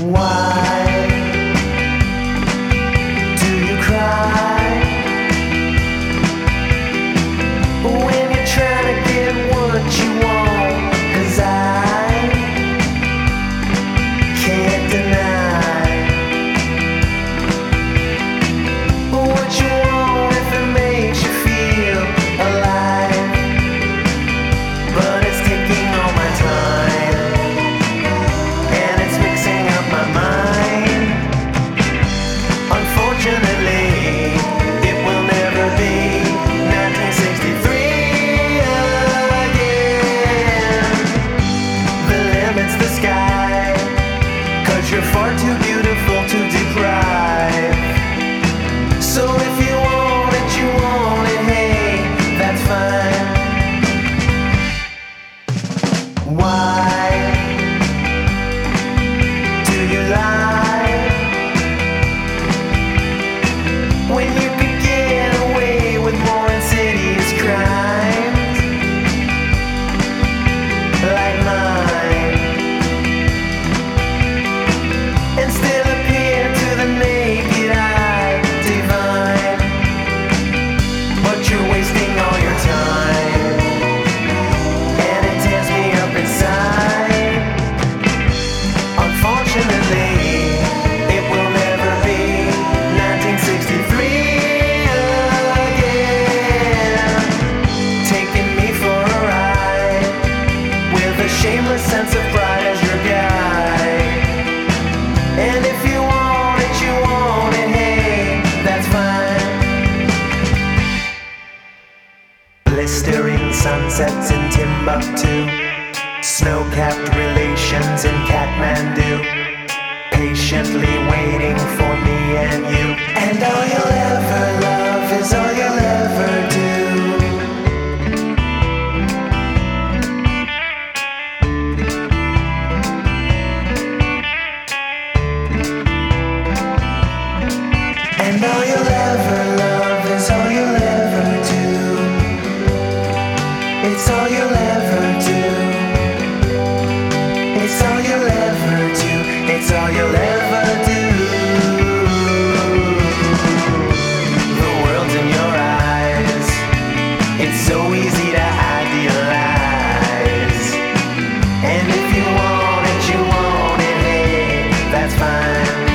Why do you cry when you're trying to get what you want? 'Cause I can't deny what you want if it makes you feel alive. But it's taking all my time, and it's mixing up my mind. Unfortunately, it will never be 1963 again. The limit's the sky, 'cause you're far too beautiful to deprive. So if you want it, you want it, hey, that's fine. Why do you lie when you could get away with more insidious crimes like mine, and still appear to the naked eye divine? But you're wasting all your time, and it tears me up inside. Unfortunately, it will never be 1963 again. Taking me for a ride with a shameless sense of pride as your guide. And if you want it, you want it, hey, that's fine. Blistering sunsets in Timbuktu, snow-capped relations in Kathmandu, patiently waiting for me and you. And all you'll ever love is all you'll ever do. And all you'll ever love is all you'll ever do. It's all you'll ever do. It's all you'll ever do. It's all you'll ever do. The world's in your eyes. It's so easy to idealize. And if you want it, hey, that's fine.